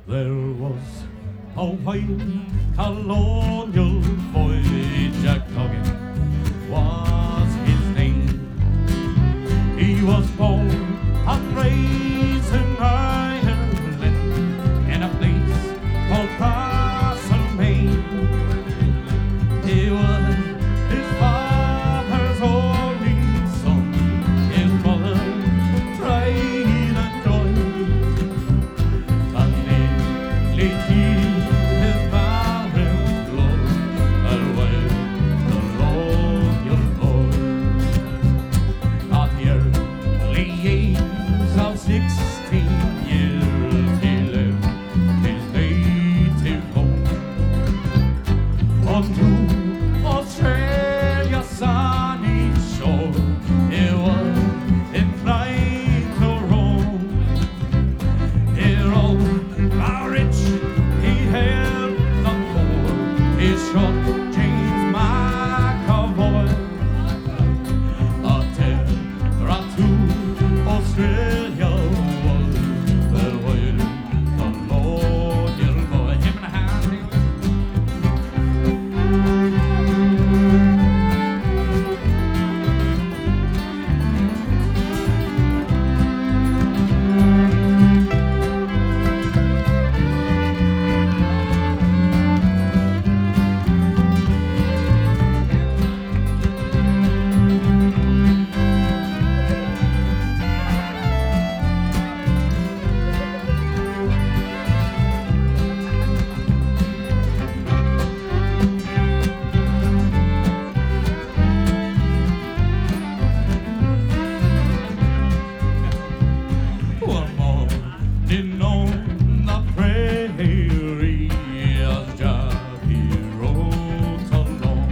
There was a white colonial boy, Jack Duggan was his name. He was born and raised in Ireland in a place called Castlemaine. He was his father's only son, his mother pride and joy. And nearly his parents' blood, away the loyal boy. At the early age of 16 years, he left his native home unto Australia's sunny shore. He was inclined to roam. He rode the rich, he held the poor. He shot James McAvoy. A terror to Australia was the way the loyal boy. Him and a hand. One morning on the prairie, as Jackie rode along,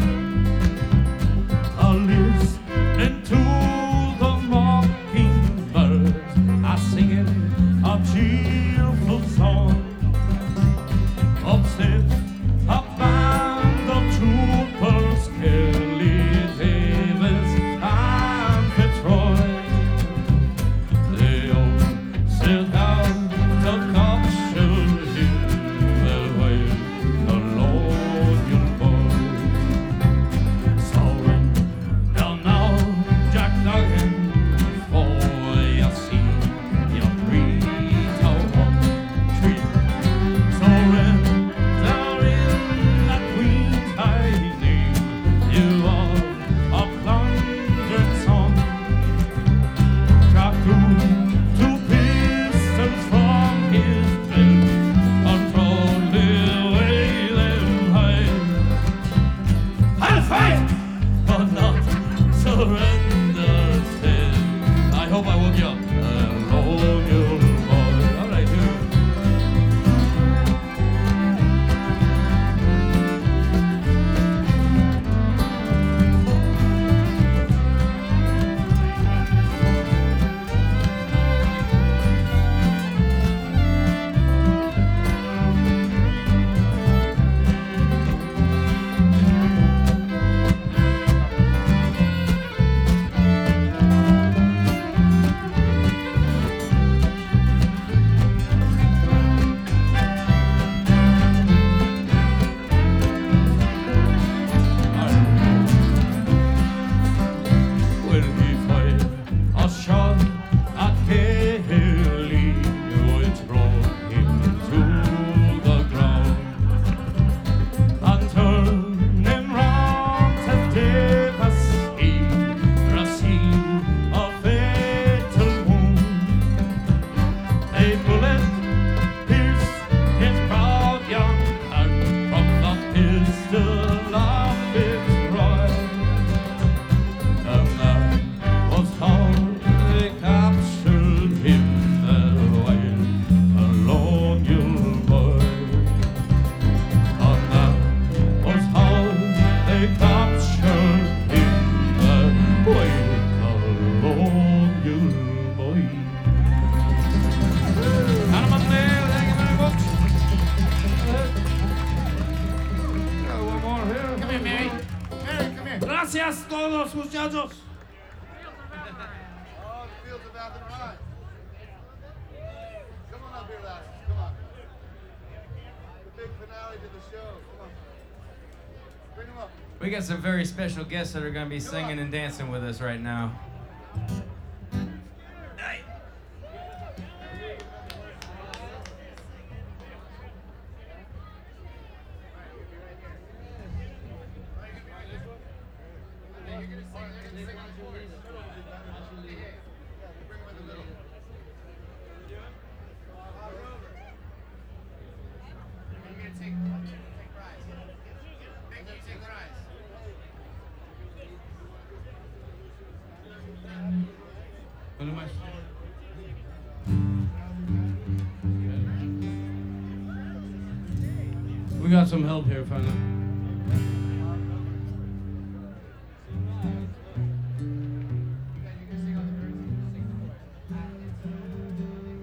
listening to the mockingbirds, singing a cheerful song. Upstairs, a band of troopers, Kelly Davis and Fitzroy. They all sit down to capture him, away the loyal boy. Surrender now, Jack Duggan, for you see your breed of one tree. Surrender in the Queen's high name, you are a plundered son. Jack drew two pistols from his belt and proudly laid them high. I'll fight, but not surrender, said. I hope I woke you up. Loyal boy. All right, dude. When he fired a shot at Kelly, it brought him to the ground. And turning round to Davis, he received a fatal wound. A bullet pierced his proud young heart from the pistol of Fitzroy. And that was how they captured him, away the loyal boy. And that was how they captured him, away the loyal boy. Animal Nail, thank you very much. Got one more here. Come here, Mary. Mary, come here. Gracias todos, muchachos. Oh, the fields of Athenry. Come on up here, lasses. Come on. We got some very special guests that are going to be singing and dancing with us right now. We got some help here, fella.